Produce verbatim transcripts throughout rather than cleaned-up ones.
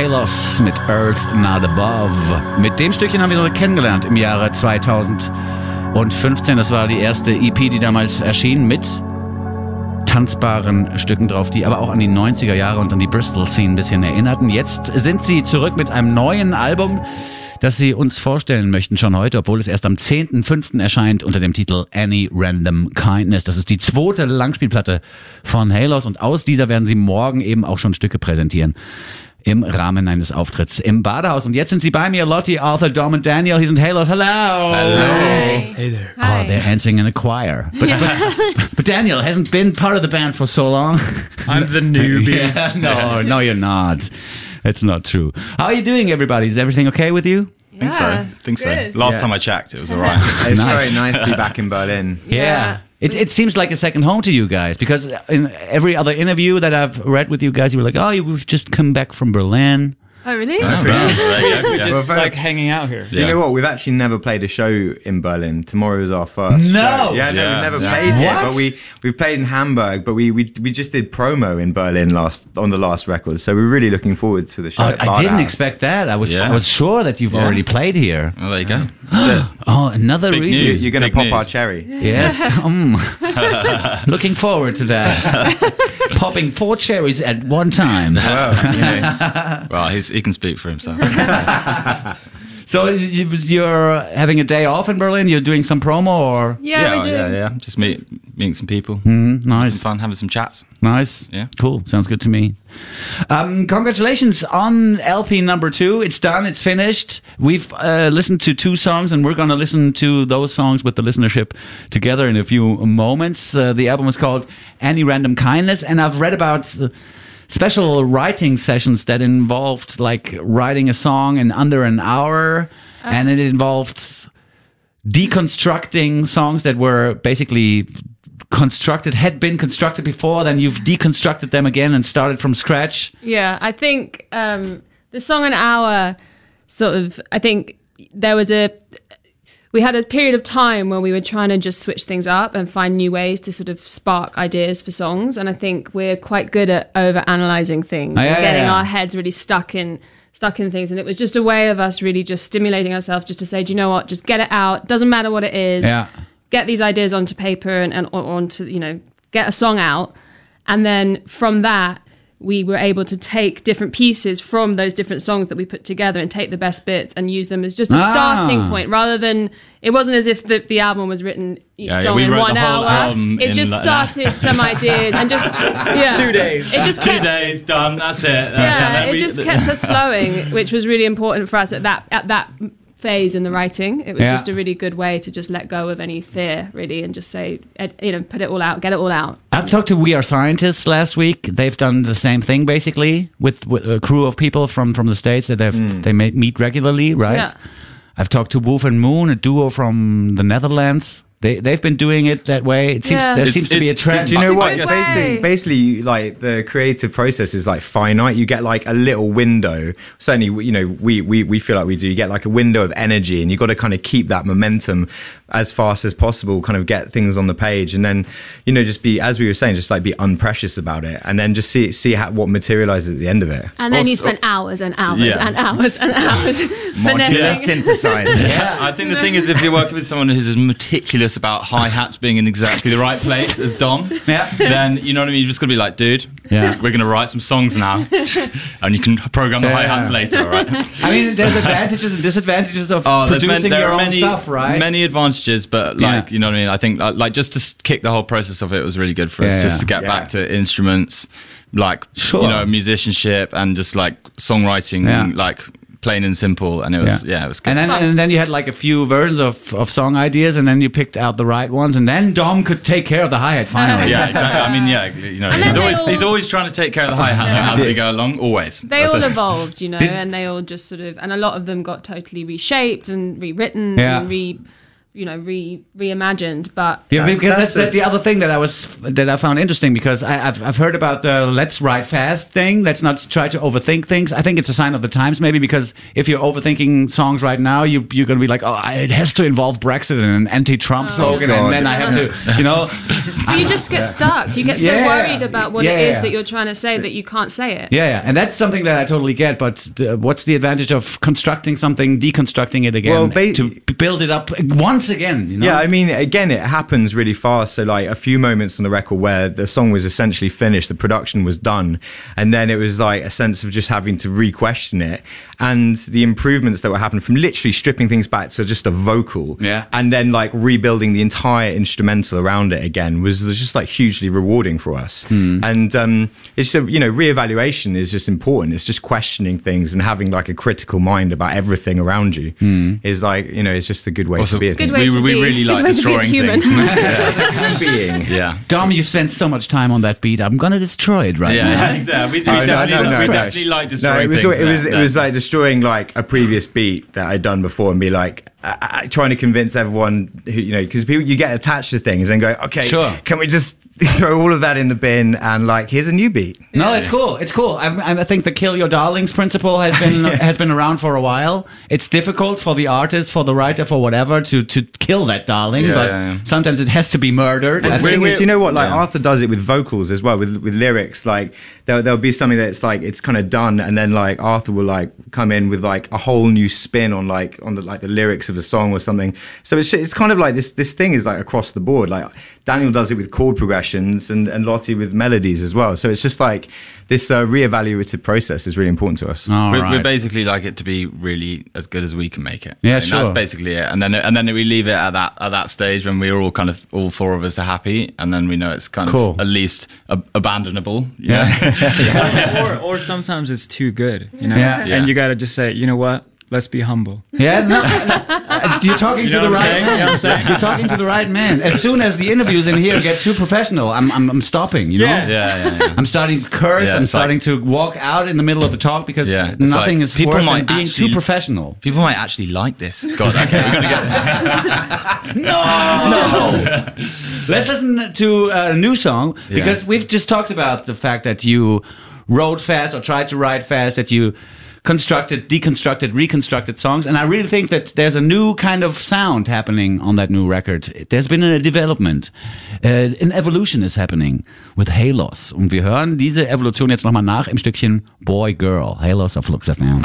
Halos mit Earth Not Above. Mit dem Stückchen haben wir so kennengelernt im Jahre zweitausendfünfzehn. Das war die erste E P, die damals erschien mit tanzbaren Stücken drauf, die aber auch an die neunziger Jahre und an die Bristol-Scene ein bisschen erinnerten. Jetzt sind sie zurück mit einem neuen Album, das sie uns vorstellen möchten schon heute, obwohl es erst am zehnten fünften erscheint unter dem Titel Any Random Kindness. Das ist die zweite Langspielplatte von Halos und aus dieser werden sie morgen eben auch schon Stücke präsentieren im Rahmen eines Auftritts im Badehaus. Und jetzt sind sie bei mir, Lottie, Arthur, Dom und Daniel. Hier sind Halos. Hello. Hello. Hi. Hey there. Oh, they're dancing in a choir. But, Yeah. but, but Daniel hasn't been part of the band for so long. I'm the newbie. Yeah, no, no, you're not. It's not true. How are you doing, everybody? Is everything okay with you? Yeah, think so. Think so. good. Last Yeah. time I checked, it was all right. It's Nice. very nice to be back in Berlin. Yeah. It, it seems like a second home to you guys, because in every other interview that I've read with you guys, you were like, oh, we've just come back from Berlin. Oh, really? Oh, right. There you go. Yeah. Just Well, like hanging out here. Do you know what? We've actually never played a show in Berlin. Tomorrow is our first. No! show. Yeah, no, Yeah. we've never Yeah. played here, What? but we we played in Hamburg. But we, we we just did promo in Berlin last on the last record. So we're really looking forward to the show. Oh, at I didn't Bauhaus. expect that. I was Yeah. I was sure that you've Yeah. already played here. Well, there you go. That's it. Oh, another Big reason. You, news. you're going to Big pop news. our cherry. Yes. Mm. Looking forward to that. Popping four cherries at one time. Well, you know, Well, he's, he can speak for himself. So you- you're having a day off in Berlin? You're doing some promo or? Yeah, yeah, we do. yeah, yeah. Just meet, meeting some people, Mm, having nice. some fun, having some chats. Nice. Yeah. Cool. Sounds good to me. Um, congratulations on L P number two. It's done. It's finished. We've uh, listened to two songs, and we're going to listen to those songs with the listenership together in a few moments. Uh, the album is called Any Random Kindness, and I've read about uh, special writing sessions that involved like writing a song in under an hour, and it involved deconstructing songs that were basically constructed, had been constructed before, then you've deconstructed them again and started from scratch. Yeah, I think um, the song An Hour sort of, I think there was a, we had a period of time where we were trying to just switch things up and find new ways to sort of spark ideas for songs. And I think we're quite good at over analyzing things Oh, yeah, and getting yeah, yeah. our heads really stuck in stuck in things. And it was just a way of us really just stimulating ourselves just to say, do you know what, just get it out. Doesn't matter what it is. Yeah. Get these ideas onto paper and, and on- onto, you know, get a song out. And then from that, we were able to take different pieces from those different songs that we put together and take the best bits and use them as just a Ah. starting point rather than, it wasn't as if the, the album was written each Yeah, yeah, song we in wrote one the whole hour. album It in just like- started some ideas and just, yeah. Two days. It just Two kept, days, done, that's it. yeah, we- it just kept us flowing, which was really important for us at that at that phase in the writing. It was Yeah. just a really good way to just let go of any fear, really, and just say, ed- you know, put it all out, get it all out. I've talked to We Are Scientists last week. They've done the same thing basically with, with a crew of people from, from the States that they've, they may meet regularly, right? Yeah. I've talked to Wolf and Moon, a duo from the Netherlands. They, they've been doing it that way. It seems Yeah. there It's- seems to be a it's- trend. Do you know It's a what? good Basically, way. basically, like the creative process is like finite. You get like a little window. Certainly, you know, we we we feel like we do. You get like a window of energy, and you got to kind of keep that momentum as fast as possible. Kind of get things on the page, and then you know, just be, as we were saying, just like be unprecious about it, and then just see see how, what materializes at the end of it. And then you Also- spend hours and hours Yeah. and hours and hours Modular finessing. synthesizer. Yeah, I think the thing is, if you're working with someone who's as meticulous about hi-hats being in exactly the right place as Dom, Yeah. then you know what I mean. You just got to be like, dude, Yeah. we're gonna write some songs now, and you can program the Yeah. hi-hats later, all right? I mean, there's advantages and disadvantages of Oh, there's producing man- there your are own many, stuff, right? Many advantages, but like Yeah. you know what I mean. I think like, like just to s- kick the whole process of it was really good for us, Yeah, just yeah. to get Yeah. back to instruments, like Sure. you know, musicianship and just like songwriting, Yeah. like plain and simple. And it was yeah, it was good. And then, Fun. and then you had like a few versions of, of song ideas, and then you picked out the right ones, and then Dom could take care of the hi-hat finally. yeah, exactly. I mean, yeah, you know, And he's then they always all- he's always trying to take care of the hi-hat as we go along. Always. They That's all it. evolved, you know, Did- and they all just sort of, and a lot of them got totally reshaped and rewritten Yeah. and re you know, re reimagined. But Yeah, That's- because that's that's, the- the, other thing that I was that I found interesting, because I, I've I've heard about the let's write fast thing. Let's not try to overthink things. I think it's a sign of the times, maybe, because if you're overthinking songs right now, you you're gonna be like, oh, it has to involve Brexit and an anti-Trump Oh, slogan, God. and then I have to, you know. But you just get stuck. You get so Yeah. worried about what Yeah, it is yeah. that you're trying to say that you can't say it. Yeah, yeah, and that's something that I totally get. But uh, what's the advantage of constructing something, deconstructing it again, Well, ba- to b- build it up once again? You know? Yeah, I mean, again, it happens really fast. So, like, a few moments on the record where the song was essentially finished, the production was done, and then it was like a sense of just having to re-question it, and the improvements that were happening from literally stripping things back to just a vocal, Yeah. and then like rebuilding the entire instrumental around it again was just like hugely rewarding for us. And um, it's a, you know, re-evaluation is just important. It's just questioning things and having like a critical mind about everything around you is like, you know, it's just a good way Also, to be. I it's Good think. way We- to we be. really Good like way to be as a destroying human. things. being. Yeah. Dom, you've spent so much time on that beat. I'm gonna destroy it right now. Yeah, exactly. We, we Oh, no, definitely, no, no, we no. definitely like No, destroying it was things. it was yeah, it was yeah. like destroying like a previous beat that I'd done before and be like uh, uh, trying to convince everyone who, you know, because people you get attached to things and go, okay, Sure. can we just throw all of that in the bin and like here's a new beat. No, it's cool. It's cool. I, I think the "kill your darlings" principle has been has been around for a while. It's difficult for the artist, for the writer, for whatever to to kill that darling, Yeah, but yeah, yeah. sometimes it has to be murdered. I The think thing is, you know what? Like yeah. Arthur does it with vocals as well, with with lyrics. Like there'll there'll be something that's like it's kind of done, and then like Arthur will like come in with like a whole new spin on like on the like the lyrics of a song or something. So it's it's kind of like this this thing is like across the board. Like Daniel does it with chord progressions, and and Lottie with melodies as well. So it's just like this uh, re-evaluative process is really important to us. All we, right. we basically like it to be really as good as we can make it. Yeah, And sure. That's basically it. And then and then we leave it at that at that stage when we're all kind of all four of us are happy, and then we know it's kind Cool. of at least ab- abandonable. you Yeah. know? or or sometimes it's too good, you know. Yeah. And Yeah. you got to just say, you know what? Let's be humble. Yeah, no, uh, you're talking You to know the what I'm right. saying? You know what I'm saying? You're talking to the right man. As soon as the interviews in here get too professional, I'm I'm, I'm stopping. You know. Yeah. yeah, yeah, yeah. I'm starting to curse. Yeah, I'm it's starting like- to walk out in the middle of the talk because Yeah, it's nothing like is people worse than might being actually- too professional. People might actually like this. God, okay, we're gonna get. Let's listen to a new song because we've just talked about the fact that you wrote fast or tried to write fast, that you constructed, deconstructed, reconstructed songs, and I really think that there's a new kind of sound happening on that new record. There's been a development, uh, an evolution is happening with Halos, und wir hören diese Evolution jetzt nochmal nach im Stückchen Boy Girl. Halos auf Flux F M.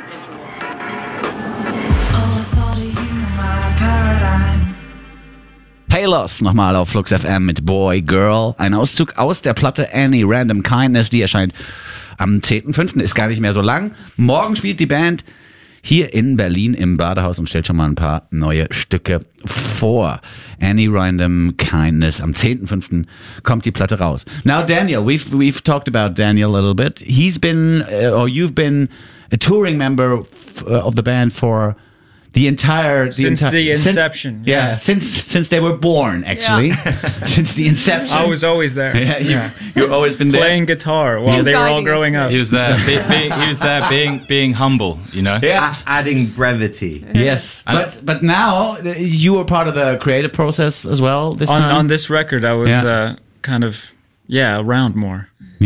Palos nochmal auf Flux F M mit Boy Girl. Ein Auszug aus der Platte Any Random Kindness, die erscheint am zehnten fünften Ist gar nicht mehr so lang. Morgen spielt die Band hier in Berlin im Badehaus und stellt schon mal ein paar neue Stücke vor. Any Random Kindness. Am zehnten fünften kommt die Platte raus. Now, Daniel, we've we've talked about Daniel a little bit. He's been, uh, or you've been a touring member f- uh, of the band for the entire the Since entire, the inception, Since, yeah. yeah. since since they were born, actually, since the inception. I was always there. Yeah, you, you've always been there. Playing guitar while He's they were all guiding us growing through. up. He was there. Be, be, he was there, being being humble. You know. Yeah. A- adding brevity. Yes, but but now uh, you were part of the creative process as well. This on time on this record, I was Yeah. uh, kind of yeah around more.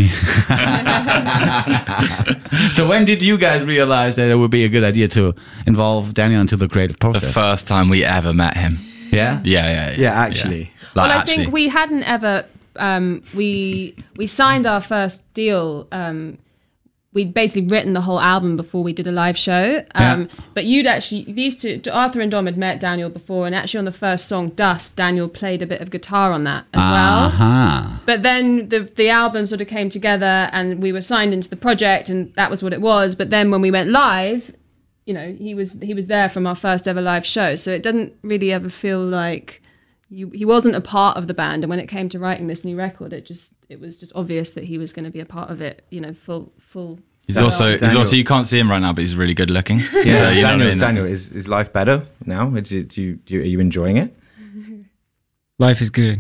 So when did you guys realize that it would be a good idea to involve Daniel into the creative The process? first time we ever met him. Yeah. Yeah, yeah, yeah. Yeah, actually. Like, Well, I actually. think we hadn't ever. Um, we we signed our first deal. Um, we'd basically written the whole album before we did a live show. Um, Yeah. But you'd actually these two, Arthur and Dom had met Daniel before, and actually on the first song, Dust, Daniel played a bit of guitar on that as well. Uh-huh. But then the the album sort of came together, and we were signed into the project, and that was what it was. But then when we went live, you know, he was he was there from our first ever live show, so it didn't really ever feel like you, he wasn't a part of the band. And when it came to writing this new record, it just it was just obvious that he was going to be a part of it. You know, full full. He's also he's Daniel. also you can't see him right now, but he's really good looking. Yeah, So, you know what I Daniel, mean? Daniel, is, is life better now? Do you, do you, do you, are you enjoying it? Life is good.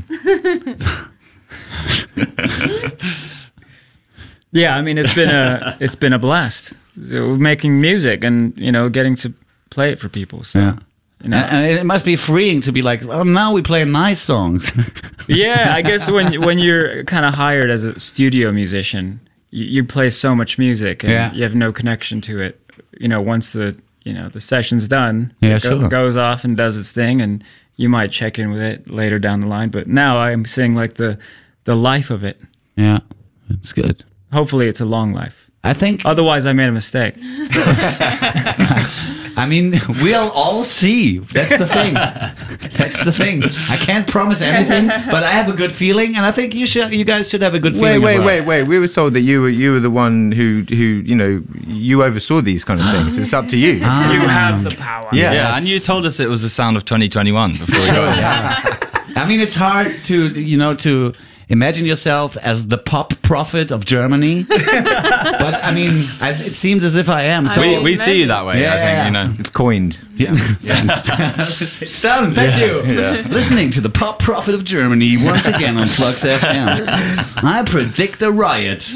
Yeah, I mean it's been a it's been a blast. So we're making music and you know getting to play it for people. So Yeah. You know? And it must be freeing to be like, well, now we play nice songs. Yeah, I guess when when you're kind of hired as a studio musician, you, you play so much music and Yeah. you have no connection to it. You know, once the you know the session's done, Yeah, it go- sure. goes off and does its thing, and you might check in with it later down the line. But now I'm seeing like the the life of it. Yeah, it's good. Hopefully, it's a long life. I think. Otherwise, I made a mistake. I mean, we'll all see. That's the thing. That's the thing. I can't promise anything, but I have a good feeling, and I think you should. You guys should have a good Wait, feeling. wait, as well. wait, wait. We were told that you were you were the one who who you know you oversaw these kind of things. It's up to you. Ah. You have the power. Yeah. Yeah, and you told us it was the sound of twenty twenty-one before we got here. I mean, it's hard to you know to imagine yourself as the pop prophet of Germany, but I mean, I, it seems as if I am. So We, we see you that way, Yeah, I think, yeah, you know. It's coined. it's done. Thank you. Listening to the pop prophet of Germany once again on Flux F M. I predict a riot.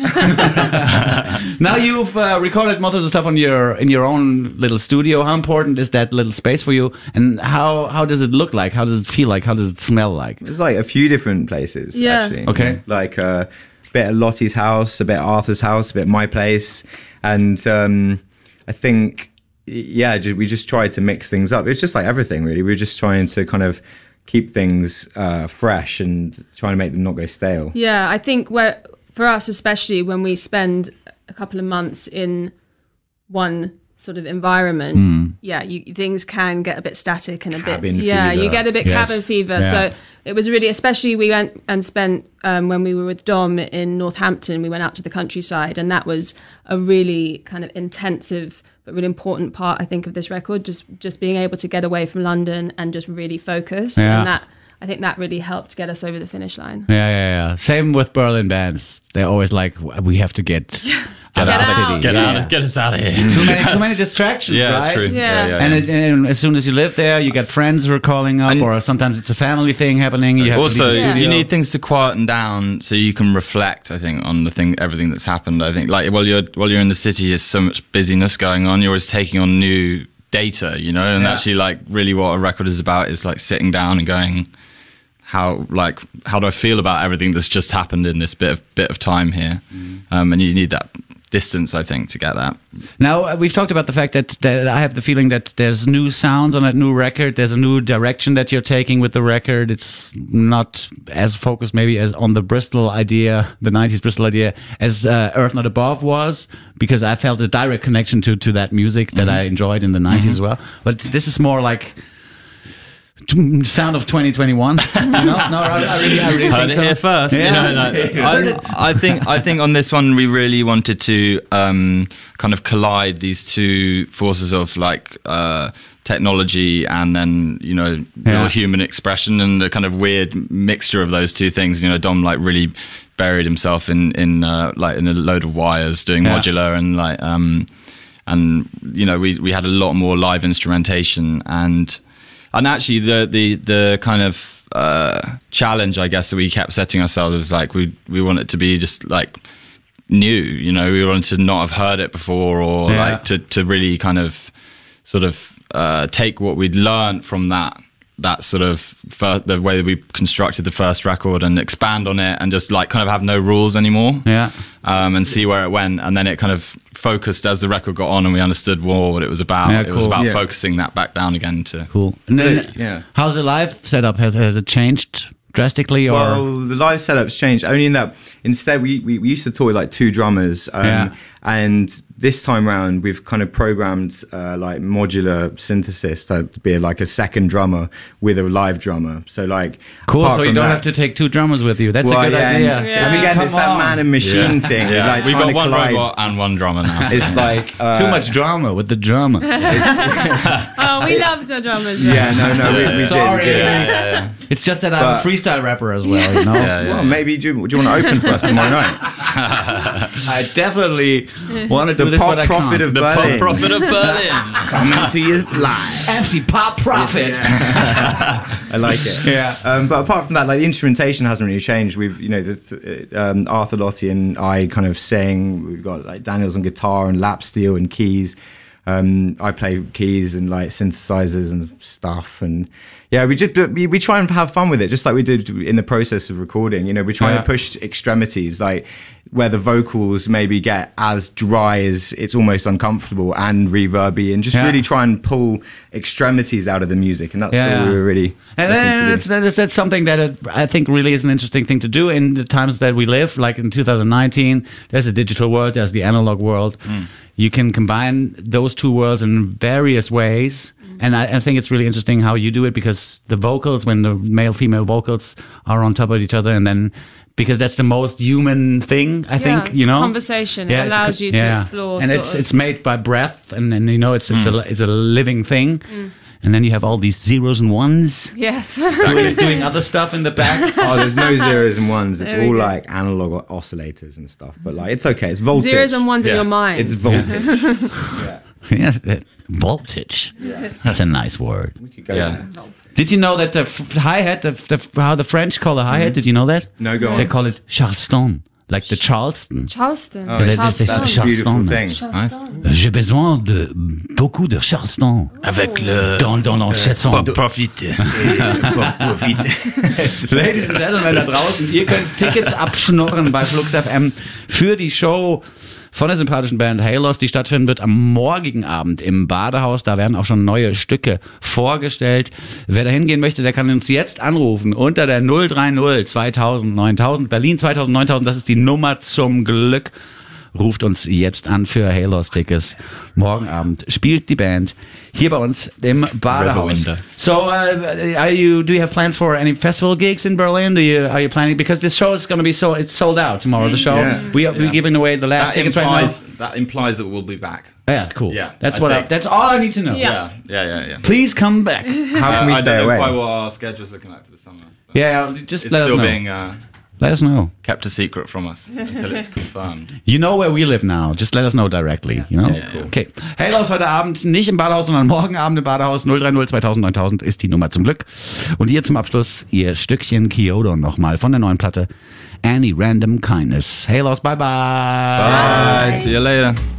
Now you've uh, recorded most of the stuff on your in your own little studio. How important is that little space for you? And how how does it look like? How does it feel like? How does it smell like? There's like a few different places. Yeah. Actually. Okay. Like a bit at Lottie's house, a bit at Arthur's house, a bit at my place, and um, I think yeah, ju- we just tried to mix things up. It's just like everything, really. We were just trying to kind of keep things uh, fresh and trying to make them not go stale. Yeah, I think where, for us, especially when we spend a couple of months in one sort of environment, yeah, you, things can get a bit static and a Cabin bit, yeah, fever. you get a bit Yes. cabin fever. Yeah. So it was really, especially we went and spent, um, when we were with Dom in Northampton, we went out to the countryside, and that was a really kind of intensive but really important part, I think, of this record, just just being able to get away from London and just really focus. Yeah. And that, I think that really helped get us over the finish line. Yeah, yeah, yeah. Same with Berlin bands. They're always like, we have to get out Get of the out. city. Get Yeah. out, get us out of here. Too many, too many distractions. Yeah, right? that's true. Yeah. Yeah, yeah, And, yeah. it, and as soon as you live there, you get friends who are calling up, And- or sometimes it's a family thing happening. You have Also, to leave the Yeah. studio. you need things to quieten down so you can reflect. I think on the thing, everything that's happened. I think like while you're while you're in the city, there's so much busyness going on. You're always taking on new data, you know, and Yeah. actually, like, really, what a record is about is like sitting down and going, how like how do I feel about everything that's just happened in this bit of bit of time here, um, and you need that distance, I think, to get that. Now, uh, we've talked about the fact that, that I have the feeling that there's new sounds on that new record. There's a new direction that you're taking with the record. It's not as focused maybe as on the Bristol idea, the nineties Bristol idea, as uh, Earth Not Above was, because I felt a direct connection to, to that music that I enjoyed in the nineties as well. But this is more like sound of twenty twenty-one. no, no, I, I really, I really Heard think it so. here first. Yeah. You know, like, I, I think I think on this one we really wanted to um, kind of collide these two forces of like uh, technology and then you know Yeah. real human expression, and a kind of weird mixture of those two things. You know, Dom like really buried himself in in uh, like in a load of wires doing Yeah. modular and like um, and you know we we had a lot more live instrumentation and. And actually, the the the kind of uh, challenge, I guess, that we kept setting ourselves is like we we want it to be just like new, you know. We wanted to not have heard it before, or Yeah. like to to really kind of sort of uh, take what we'd learned from that that sort of fir- the way that we constructed the first record and expand on it, and just like kind of have no rules anymore. Yeah. Um, and see where it went, and then it kind of focused as the record got on, and we understood more what it was about. Yeah, It was cool. about Yeah. focusing that back down again to. Cool. And then, yeah. how's the live setup? Has has it changed drastically, or Well, the live setup's changed only in that instead we, we, we used to tour with like two drummers, um, Yeah. and this time round we've kind of programmed uh, like modular synthesis to be like a second drummer with a live drummer. So like cool? apart So you from don't that- have to take two drummers with you. That's Well, a good yeah, idea. And, Yeah. and again, Come it's that on. man and machine thing. Yeah, Like we've trying got to one collide. robot and one drummer now. It's like uh, Too much drama with the drummer. Oh, we loved our drummers. though. Yeah, no, no, we, we did. Sorry. we did. yeah, yeah, yeah. It's just that I'm But- a freestyle rapper as well. You know. Yeah, yeah. Well, maybe do, you- do you want to open for us tomorrow night? I definitely want to do The this, pop but I prophet can't. of The pop Berlin. prophet of Berlin. Coming to you live. M C Pop Prophet. I like it. Yeah. Um, but apart from that, like the instrumentation hasn't really changed. We've, you know, the, th- um, Arthur Lottie and I kind of sing. We've got like Daniel's on guitar and lap steel and keys. Um, I play keys and like synthesizers and stuff, and yeah, we just we, we try and have fun with it, just like we did in the process of recording. You know, we're trying Yeah. to push extremities, like where the vocals maybe get as dry as it's almost uncomfortable and reverby, and just Yeah. really try and pull extremities out of the music, and that's Yeah. what we were really. And looking to then do. it's, that's, that's something that it, I think really is an interesting thing to do in the times that we live. Like in two thousand nineteen, there's a digital world, there's the analog world. You can combine those two worlds in various ways. And I, I think it's really interesting how you do it, because the vocals, when the male female vocals are on top of each other, and then because that's the most human thing, I Yeah, think, it's you know, conversation. It it's a co- allows you to explore and sort it's of- it's made by breath, and then you know it's it's a it's a living thing, and then you have all these zeros and ones Yes. doing, doing other stuff in the back. Oh, there's no zeros and ones. It's There we all go. like analog oscillators and stuff. But like, it's okay. It's voltage. Zeros and ones Yeah. in your mind. It's voltage. Yeah, that- voltage. That's a nice word. We could go Yeah. there. Did you know that the f- hi hat, the, the how the French call the hi hat? Did you know that? No, go They on. call it Charleston, like the Charleston. Charleston. Oh, it's, Charleston. that's a Charleston. beautiful thing. Charleston. J'ai besoin de beaucoup de Charleston Avec le dans dans le sept cents. profit. Ladies and Gentlemen da draußen, ihr könnt Tickets abschnorren bei Flux F M für die Show von der sympathischen Band Halos, die stattfinden wird am morgigen Abend im Badehaus. Da werden auch schon neue Stücke vorgestellt. Wer da hingehen möchte, der kann uns jetzt anrufen unter der null drei null zweitausend neuntausend. Berlin zweitausend neuntausend, das ist die Nummer zum Glück. Ruft uns jetzt an für Halos Tickets. Morgen Abend spielt die Band hier bei uns im Badehaus. Reverwinder. So, uh, are you? Do you have plans for any festival gigs in Berlin? Do you? Are you planning? Because this show is going to be so it's sold out tomorrow. The show Yeah. we are we're Yeah. giving away the last That tickets implies, right that implies that we'll be back. now. Yeah, cool. Yeah, that's I what. I, think. that's all I need to know. Yeah. Yeah, yeah, yeah, yeah. Please come back. How can we I stay don't know away? quite what our schedule's looking like for the summer. but Yeah, just It's let us still know. being uh, Let us know. kept a secret from us until it's confirmed. You know where we live now. Just let us know directly. You know. Yeah, cool. Okay. Halos heute Abend nicht im Badehaus, sondern morgen Abend im Badehaus. null drei null zweitausend neuntausend ist die Nummer zum Glück. Und hier zum Abschluss ihr Stückchen Kyoto nochmal von der neuen Platte Any Random Kindness. Halos, bye bye. Bye. See you later.